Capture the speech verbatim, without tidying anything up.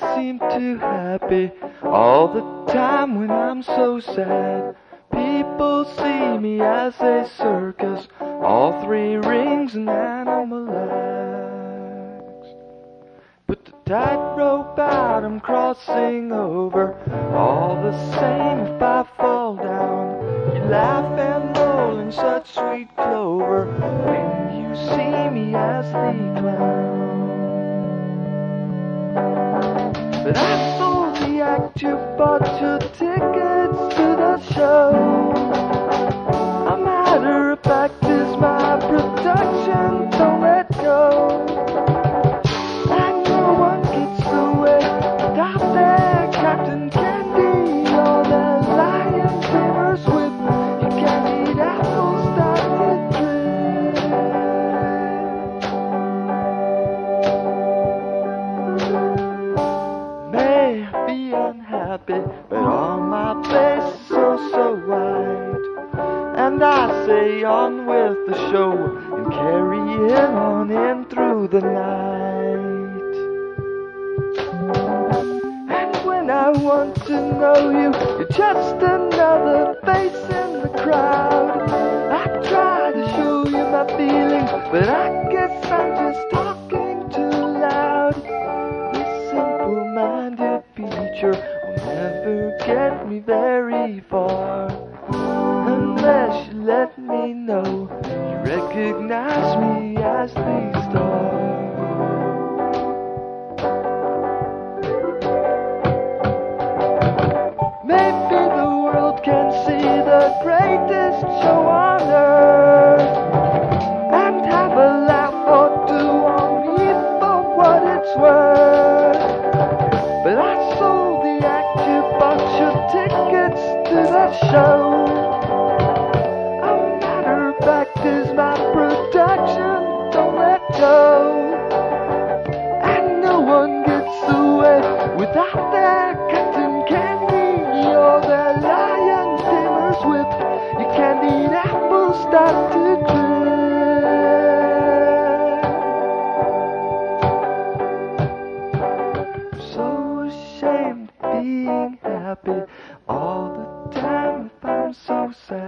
seem too happy all the time when I'm so sad. People see me as a circus, all three rings and animal legs. Put the tightrope out, I'm crossing over. All the same, if I fall down, you laugh and roll in such sweet clover when you see me as the clown. But I sold the act, you bought your tickets to the show. A matter of fact is my production, don't let go. And no one gets away without their Captain Candy or their lion tamers with you can't eat apples, start to drip. May be unhappy, but on my face is so, so white. And I say on with the show and carry it on in through the night. And when I want to know you, you're just another face in the crowd. I try to show you my feelings, but I guess I'm just talking too loud. This simple-minded feature will never get me very far, unless you let me know you recognize me as the star. Maybe the world can see the greatest show on earth and have a laugh or two on me for what it's worth. But I sold the act, you bought your tickets to the show. A matter of fact is my production, don't let go. And no one gets away without their cotton candy or their lion's tamer's whip. You can't eat apples, start to drip. I'm so ashamed of being happy all the time if I'm so sad.